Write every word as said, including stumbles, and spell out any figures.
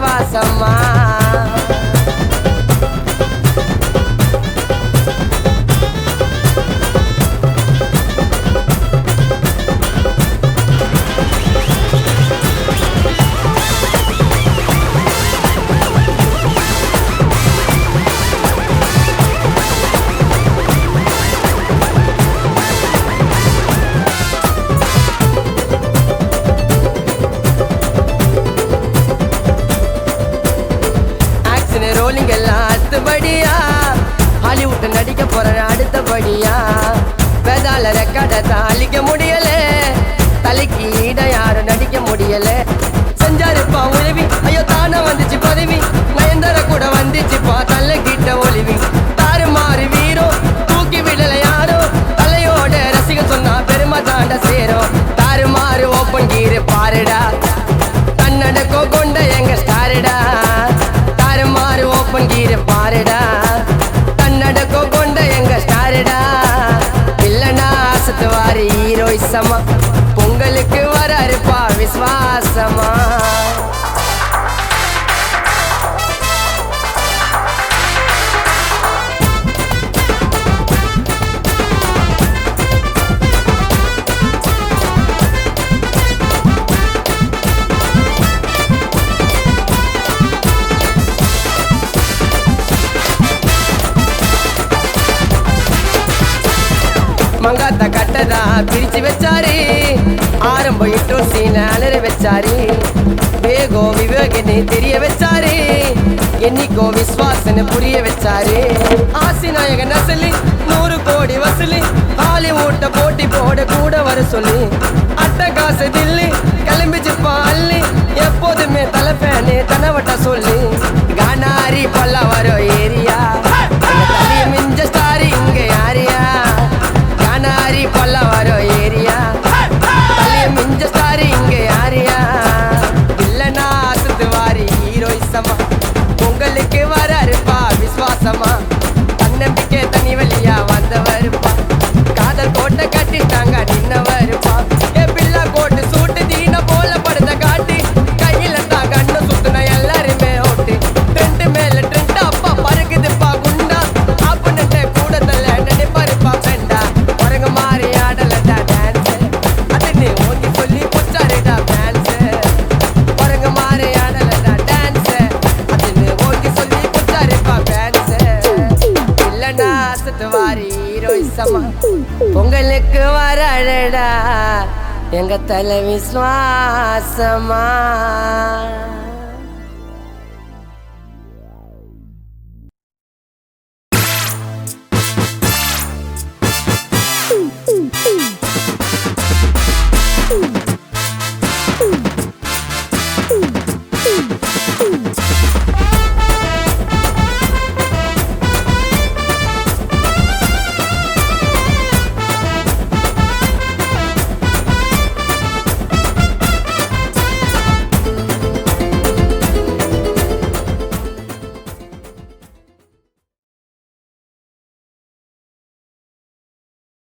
விசுவாசமா. ரோலிங் எல்லாம் அடுத்தபடியா ஹாலிவுட் நடிக்க போற அடுத்தபடியா. வேதாள ரெக்கார்ட தாளிக்க முடியல, தலைக்கு ஈட யாரும் நடிக்க முடியல. செஞ்சாருப்பா உதவி, ஐயோ தானே வந்துச்சு பதவி. நயன்தாரா கூட வந்துச்சுப்பா தள்ள கிட்ட ஒளிவி. தாறு மாறு வீரோ தூக்கி விடல யாரோ, தலையோட ரசிக சொன்னா பெருமை தாண்ட சேரும். தாறு மாறு ஓப்பன் கீரு பாருடா, தன்னடக்கோ கொண்ட எங்க ஸ்டாருடா. ஓப்பன் கீரை பாருடா, தன்னடக்கோ கொண்ட எங்க ஸ்டாருடா. இல்லனா சத்துவாரி ஹீரோயிசமா, பொங்கலுக்கு வராருப்பா விசுவாசமா. மங்காத்த கட்டதா பிரிச்சு வச்சாரு, ஆரம்பம் இட்டோ சீன அலற வச்சாரு. வேகோ விவேகன்னு தெரிய வச்சாரு, என்னைக்கோ விஸ்வாசன்னு புரிய வச்சாரு. ஆசி நாயக நசலி நூறு கோடி வசூலி, ஹாலிவுட்ட போட்டி போட கூட வர சொல்லி. அட்டகாச தில்லி கிளம்பிச்சுப்பா அள்ளி, எப்போதுமே தலைப்பேனு தனவட்ட சொல்லி. கானாரி பல்ல வர ஏரியா, தலைய மிஞ்ச ஸ்டாரி இங்க யாரியா. கானாரி பல்ல வர ஏரியா, தலைய மிஞ்ச ஸ்டாரி இங்க யாரியா. இல்லனா சுத்துவாரி ஹீரோயிசமா, பொங்கலுக்கு வராருப்பா விசுவாசமா. தன்னம்பிக்கை தனி வழியா வந்தவருப்பா, காதல் கோட்டை கட்டிட்டாங்க நின்னவருப்பா. ஏ பிள்ளை கோட்டு சூட்டு தீன போல படுத்த காட்டி, கையில தான் கண்ணு சுத்துன எல்லாருமே ஓட்டு. ட்ரெண்ட் மேல ட்ரெண்ட் அப்பா பறக்குதுப்பா குண்டா, ஆப்பனட்ட கூட தள்ள நினைப்பாருப்பா பெண்டா. குரங்கு மாறி ஆடலடா டான்ஸ், அதுன்னு ஓங்கி சொல்லி புச்சாருடா டான்ஸ். குரங்கு மாறி ஆடலடா டான்ஸ், அதுன்னு ஓங்கி சொல்லி புச்சாருப்பா டான்ஸ். இல்லனா சத்துவாரி ஹீரோயிசமா, பொங்கலுக்கு வராடா எங்க தலை விசுவாசமா.